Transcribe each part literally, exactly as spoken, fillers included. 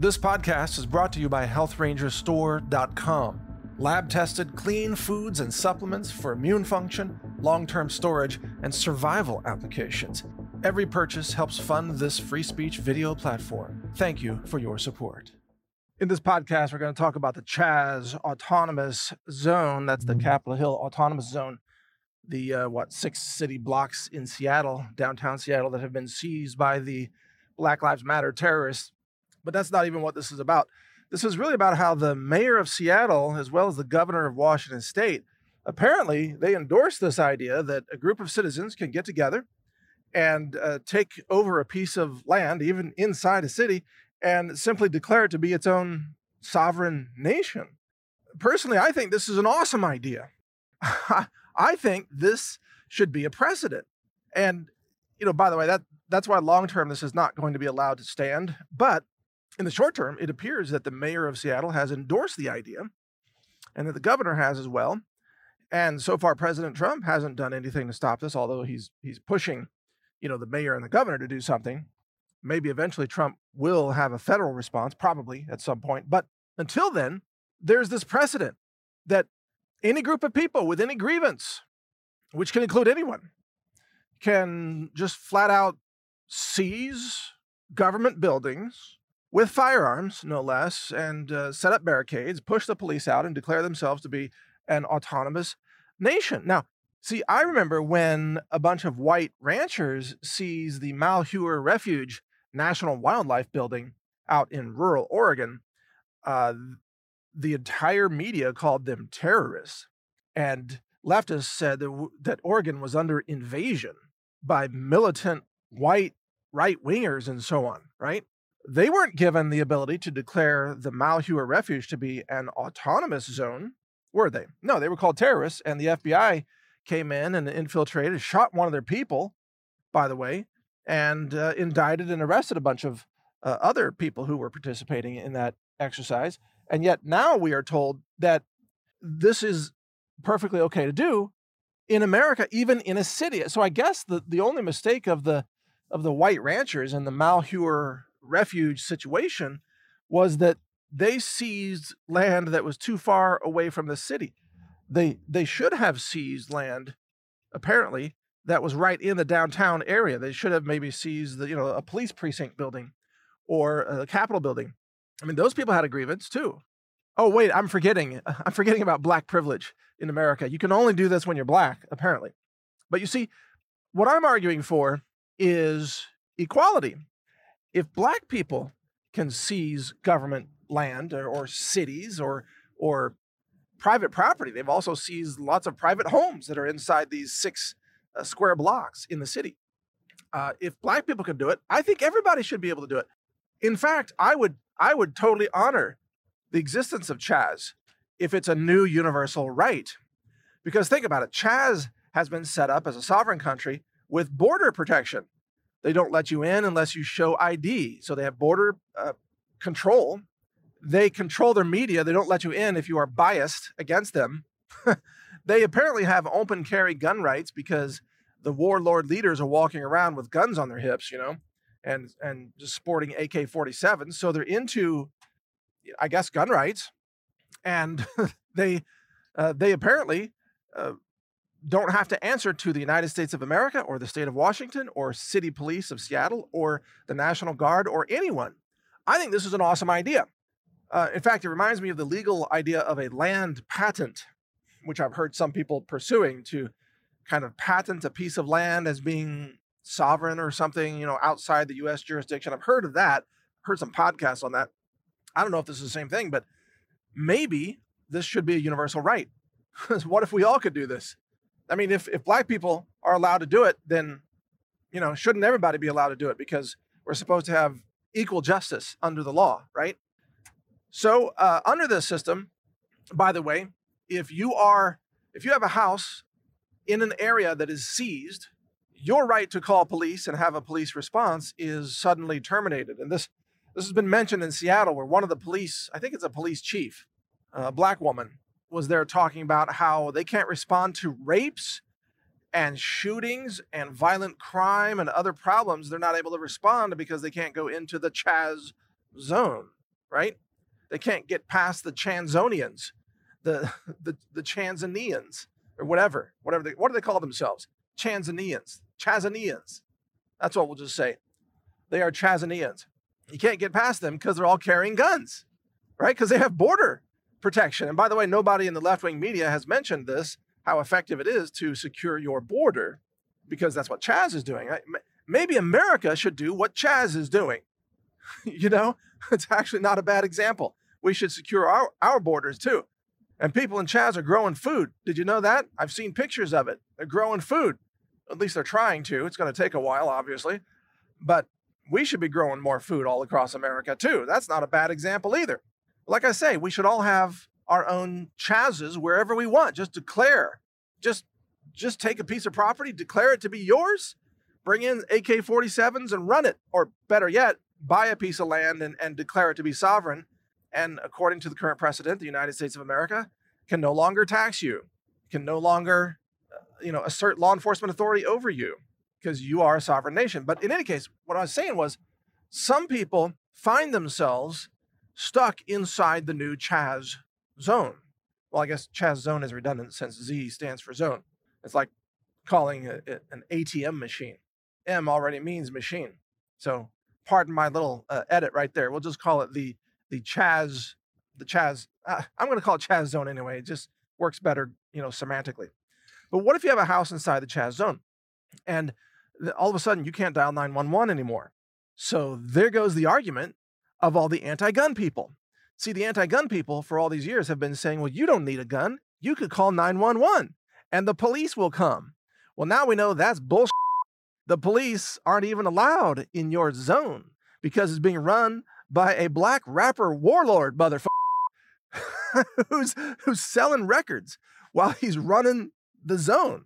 This podcast is brought to you by health ranger store dot com. Lab-tested, clean foods and supplements for immune function, long-term storage, and survival applications. Every purchase helps fund this free speech video platform. Thank you for your support. In this podcast, we're going to talk about the Chaz Autonomous Zone. That's the Capitol Hill Autonomous Zone. The, uh, what, six city blocks in Seattle, downtown Seattle, that have been seized by the Black Lives Matter terrorists. But that's not even what this is about. This is really about how the mayor of Seattle, as well as the governor of Washington State, apparently they endorse this idea that a group of citizens can get together and uh, take over a piece of land, even inside a city, and simply declare it to be its own sovereign nation. Personally, I think this is an awesome idea. I think this should be a precedent. And, you know, by the way, that that's why long-term this is not going to be allowed to stand. But in the short term, it appears that the mayor of Seattle has endorsed the idea and that the governor has as well. And so far, President Trump hasn't done anything to stop this, although he's he's pushing, you know, the mayor and the governor to do something. Maybe eventually Trump will have a federal response, probably at some point. But until then, there's this precedent that any group of people with any grievance, which can include anyone, can just flat out seize government buildings with firearms, no less, and uh, set up barricades, push the police out, and declare themselves to be an autonomous nation. Now, see, I remember when a bunch of white ranchers seized the Malheur Refuge National Wildlife Building out in rural Oregon. Uh, the entire media called them terrorists, and leftists said that, that Oregon was under invasion by militant white right-wingers and so on, right? They weren't given the ability to declare the Malheur Refuge to be an autonomous zone, were they? No, they were called terrorists, and the F B I came in and infiltrated, shot one of their people, by the way, and uh, indicted and arrested a bunch of uh, other people who were participating in that exercise. And yet now we are told that this is perfectly okay to do in America, even in a city. So I guess the, the only mistake of the of the white ranchers in the Malheur Refuge situation was that they seized land that was too far away from the city. They they should have seized land, apparently, that was right in the downtown area. They should have maybe seized the, you know, a police precinct building or a Capitol building. I mean, those people had a grievance too. Oh, wait, I'm forgetting. I'm forgetting about black privilege in America. You can only do this when you're black, apparently. But you see, what I'm arguing for is equality. If black people can seize government land or, or cities or or private property, they've also seized lots of private homes that are inside these six uh, square blocks in the city. Uh, if black people can do it, I think everybody should be able to do it. In fact, I would I would totally honor the existence of Chaz if it's a new universal right. Because think about it, Chaz has been set up as a sovereign country with border protection. They don't let you in unless you show I D. So they have border uh, control. They control their media. They don't let you in if you are biased against them. They apparently have open carry gun rights because the warlord leaders are walking around with guns on their hips, you know, and, and just sporting A K forty-sevens. So they're into, I guess, gun rights. And they, uh, they apparently uh, don't have to answer to the United States of America or the state of Washington or city police of Seattle or the National Guard or anyone. I think this is an awesome idea. Uh, in fact, it reminds me of the legal idea of a land patent, which I've heard some people pursuing to kind of patent a piece of land as being sovereign or something, you know, outside the U S jurisdiction. I've heard of that, heard some podcasts on that. I don't know if this is the same thing, but maybe this should be a universal right. What if we all could do this? I mean, if, if black people are allowed to do it, then, you know, shouldn't everybody be allowed to do it? Because we're supposed to have equal justice under the law, right? So uh, under this system, by the way, if you are, if you have a house in an area that is seized, your right to call police and have a police response is suddenly terminated. And this, this has been mentioned in Seattle, where one of the police, I think it's a police chief, a black woman, was there talking about how they can't respond to rapes and shootings and violent crime and other problems. They're not able to respond because they can't go into the Chaz zone. right? They can't get past the Chanzonians, the the, the Chanzanians, or whatever, whatever they, what do they call themselves? Chanzanians, Chazanians. That's what we'll just say. They are Chazanians. You can't get past them because they're all carrying guns, right? Because they have border protection. And by the way, nobody in the left-wing media has mentioned this, how effective it is to secure your border, because that's what Chaz is doing. Maybe America should do what Chaz is doing. You know, it's actually not a bad example. We should secure our, our borders too. And people in Chaz are growing food. Did you know that? I've seen pictures of it. They're growing food. At least they're trying to. It's going to take a while, obviously. But we should be growing more food all across America too. That's not a bad example either. Like I say, we should all have our own Chazes wherever we want. Just declare. Just, just take a piece of property, declare it to be yours, bring in A K forty-sevens and run it. Or better yet, buy a piece of land and, and declare it to be sovereign. And according to the current precedent, the United States of America can no longer tax you, can no longer, you know, assert law enforcement authority over you because you are a sovereign nation. But in any case, what I was saying was some people find themselves stuck inside the new Chaz zone. Well, I guess Chaz zone is redundant since Z stands for zone. It's like calling it an A T M machine. M already means machine. So pardon my little uh, edit right there. We'll just call it the the Chaz, the Chaz. Uh, I'm going to call it Chaz zone anyway. It just works better, you know, semantically. But what if you have a house inside the Chaz zone and all of a sudden you can't dial nine one one anymore? So there goes the argument of all the anti-gun people. See, the anti-gun people for all these years have been saying, well, you don't need a gun. You could call nine one one and the police will come. Well, now we know that's bullshit. The police aren't even allowed in your zone because it's being run by a black rapper warlord motherfucker who's, who's selling records while he's running the zone.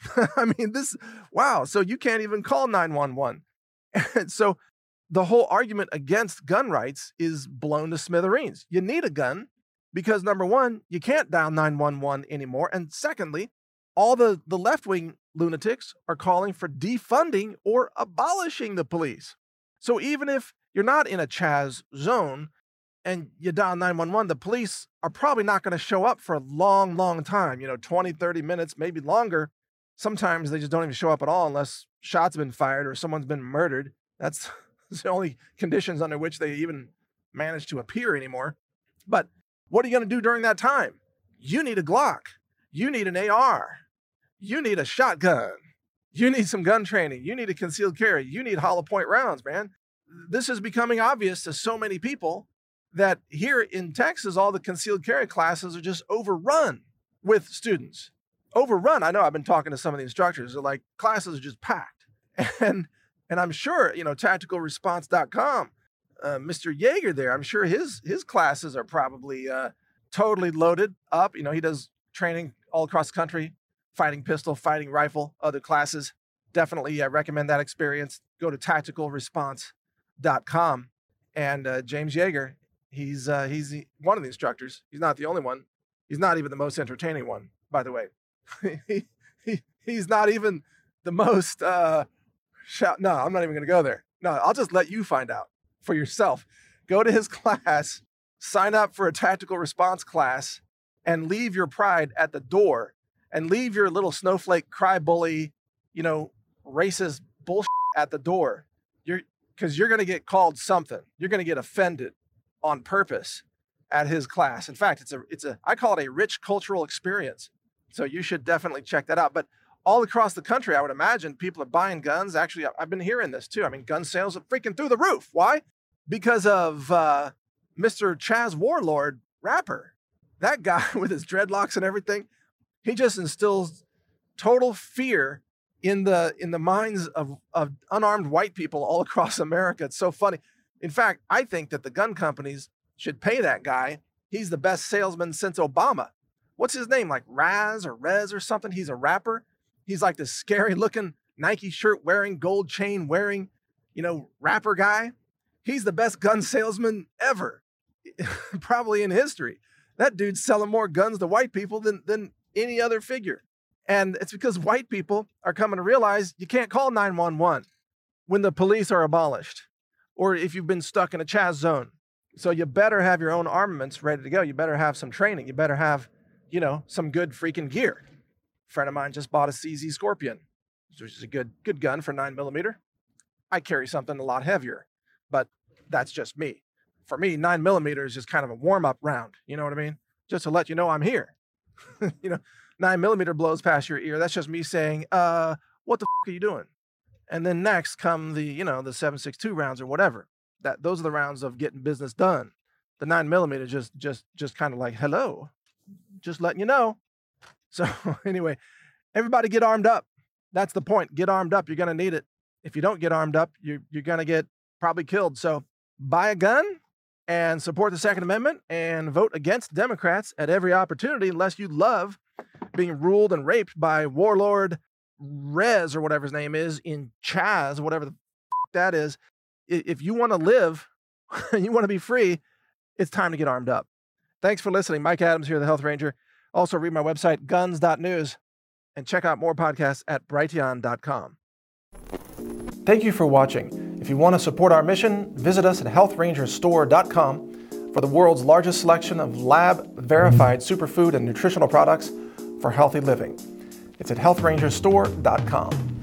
I mean, this, wow. So you can't even call nine one one. And so the whole argument against gun rights is blown to smithereens. You need a gun because, number one, you can't dial nine one one anymore. And secondly, all the, the left-wing lunatics are calling for defunding or abolishing the police. So even if you're not in a Chaz zone and you dial nine one one, the police are probably not going to show up for a long, long time, you know, twenty, thirty minutes, maybe longer. Sometimes they just don't even show up at all unless shots have been fired or someone's been murdered. That's the only conditions under which they even manage to appear anymore. But what are you going to do during that time? You need a Glock. You need an A R. You need a shotgun. You need some gun training. You need a concealed carry. You need hollow point rounds, man. This is becoming obvious to so many people that here in Texas, all the concealed carry classes are just overrun with students. Overrun. I know I've been talking to some of the instructors. They're like, classes are just packed. And and I'm sure, you know, tactical response dot com, uh, Mister Yeager there, I'm sure his his classes are probably uh, totally loaded up. You know, he does training all across the country, fighting pistol, fighting rifle, other classes. Definitely I recommend that experience. Go to tactical response dot com. And uh, James Yeager, he's uh, he's the, one of the instructors. He's not the only one. He's not even the most entertaining one, by the way. he, he, he's not even the most uh, shout. No, I'm not even going to go there. No, I'll just let you find out for yourself. Go to his class, sign up for a tactical response class, and leave your pride at the door. And leave your little snowflake cry bully, you know, racist bullshit at the door. You're because you're going to get called something. You're going to get offended on purpose at his class. In fact, it's a it's a I call it a rich cultural experience. So you should definitely check that out. But all across the country, I would imagine people are buying guns. Actually, I've been hearing this too. I mean, gun sales are freaking through the roof. Why? Because of uh, Mister Chaz Warlord rapper. That guy with his dreadlocks and everything. He just instills total fear in the in the minds of, of unarmed white people all across America. It's so funny. In fact, I think that the gun companies should pay that guy. He's the best salesman since Obama. What's his name? Like Raz or Rez or something? He's a rapper. He's like this scary looking Nike shirt wearing, gold chain wearing, you know, rapper guy. He's the best gun salesman ever, probably in history. That dude's selling more guns to white people than, than any other figure. And it's because white people are coming to realize you can't call nine one one when the police are abolished or if you've been stuck in a Chaz zone. So you better have your own armaments ready to go. You better have some training. You better have, you know, some good freaking gear. A friend of mine just bought a C Z Scorpion, which is a good, good gun for nine millimeter. I carry something a lot heavier, but that's just me. For me, nine millimeter is just kind of a warm-up round. You know what I mean? Just to let you know I'm here. You know, nine millimeter blows past your ear. That's just me saying, uh, what the f- are you doing? And then next come the, you know, the seven six two rounds or whatever. That those are the rounds of getting business done. The nine millimeter just, just, just kind of like, hello, just letting you know. So anyway, everybody get armed up. That's the point. Get armed up. You're going to need it. If you don't get armed up, you're, you're going to get probably killed. So buy a gun and support the Second Amendment and vote against Democrats at every opportunity, unless you love being ruled and raped by warlord Rez or whatever his name is in Chaz, whatever the f- that is. If you want to live and you want to be free, it's time to get armed up. Thanks for listening. Mike Adams here, the Health Ranger. Also read my website, guns dot news, and check out more podcasts at brighteon dot com. Thank you for watching. If you want to support our mission, visit us at health ranger store dot com for the world's largest selection of lab-verified superfood and nutritional products for healthy living. It's at health ranger store dot com.